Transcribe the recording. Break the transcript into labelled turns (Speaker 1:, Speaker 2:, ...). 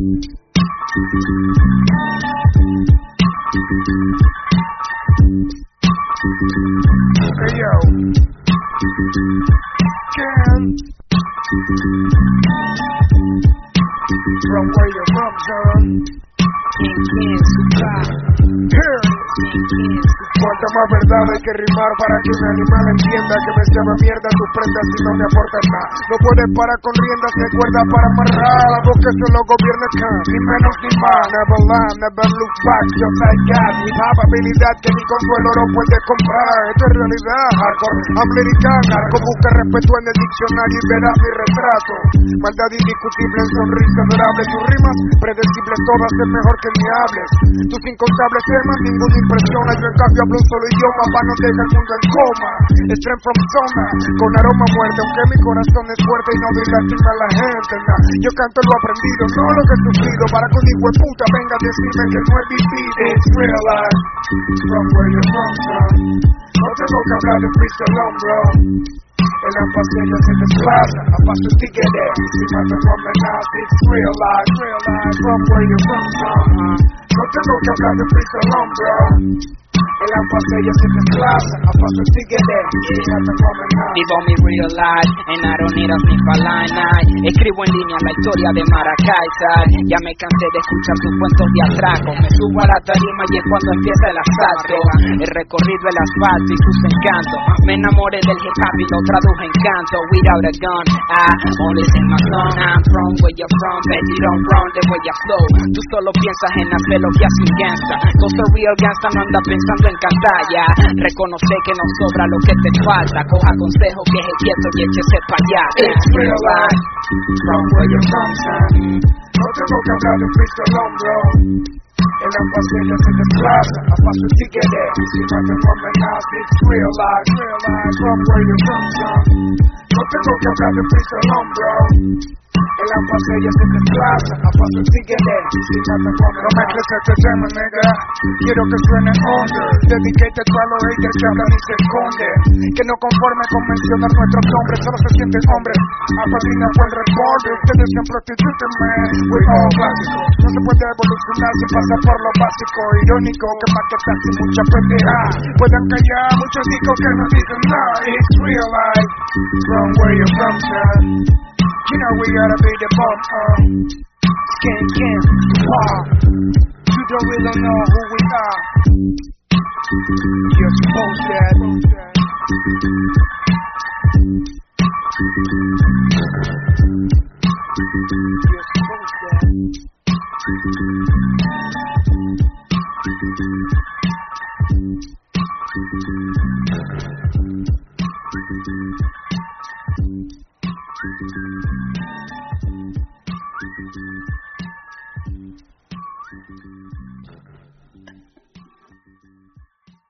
Speaker 1: Hey yo, Cam, from where you from, son? Here. Cuanta más verdad hay que rimar para que un animal entienda que me llama mierda tus prendas y no me aportan nada. No puedes parar con riendas ni cuerdas para amarrar. La voz que solo gobierna acá, ni menos ni más. Never lie, never look back, just like God. Mi habilidad que ni consuelo no puede comprar. Esto es realidad, hardcore, americana. Como busca respeto en el diccionario y verás mi retrato. Maldad indiscutible en sonrisa adorable. Tus rimas predecibles todas es mejor que ni hables. Tus incontables temas ninguna impresiona. Yo en cambio hablo un solo idioma para no dejar el mundo en coma. Strength from zona, con aroma a muerte. Aunque mi corazón es fuerte y no doy lástima a la gente, nah. Yo canto lo aprendido, no lo que he sufrido. Para que un hijo de puta venga a decirme que no he vivido. It's real life, from where you're from, son. No tengo que hablar de freestyle, bro. En la pasilla se desplaza, a paso tigre. Si mata no amenaza, it's real life, from where you're from, son. No tengo que hablar de freestyle, bro. En la pasilla se desplaza, a paso tigre. Si mata no amenaza.
Speaker 2: Vivo mi real life, en aroneras ni night. Escribo en línea la historia de Maracay, ya me cansé de escuchar sus cuentos de atraco. Me subo a la tarima y es cuando empieza el asalto. He recorrido el asfalto y sus encantos. Me enamoré del hip hop y lo traduje en canto. Without a gun, I only sing my song. I'm from where you're from, but you don't run the way I flow. Tú solo piensas en hacer lo que hace un gangsta. Cosa real gangsta no anda pensando en cantar, ya. Reconoce que no sobra lo que te falta. Coja consejo que es quieto y échese pa' allá.
Speaker 1: It's real life, from where you're from, son. No tengo que hablar de freestyle, bro. En la pasilla se desplaza, a paso tigre. Si mata no amenaza, it's real life, from where you're from, son. No tengo que hablar de freestyle, bro. En la pasilla se desplaza, a paso tigre. Si mata no amenaza. No me crees este tema, nigga. Quiero que suene under. Dedicated to los haters que hablan y se esconden. Que no conforme con mencionar nuestros nombres, solo se sienten hombres. Apadrina fue el reporte. Ustedes se prostituyen, man. With all básicos. No se puede evolucionar sin pasar por lo básico. Irónico que más que casi mucha pendeja. Pueden callar muchos discos que no dicen nada. It's real life, from where you're from, son. You know we gotta be the bomb, Skin, you don't really know who we are. You're supposed that. You're supposed that.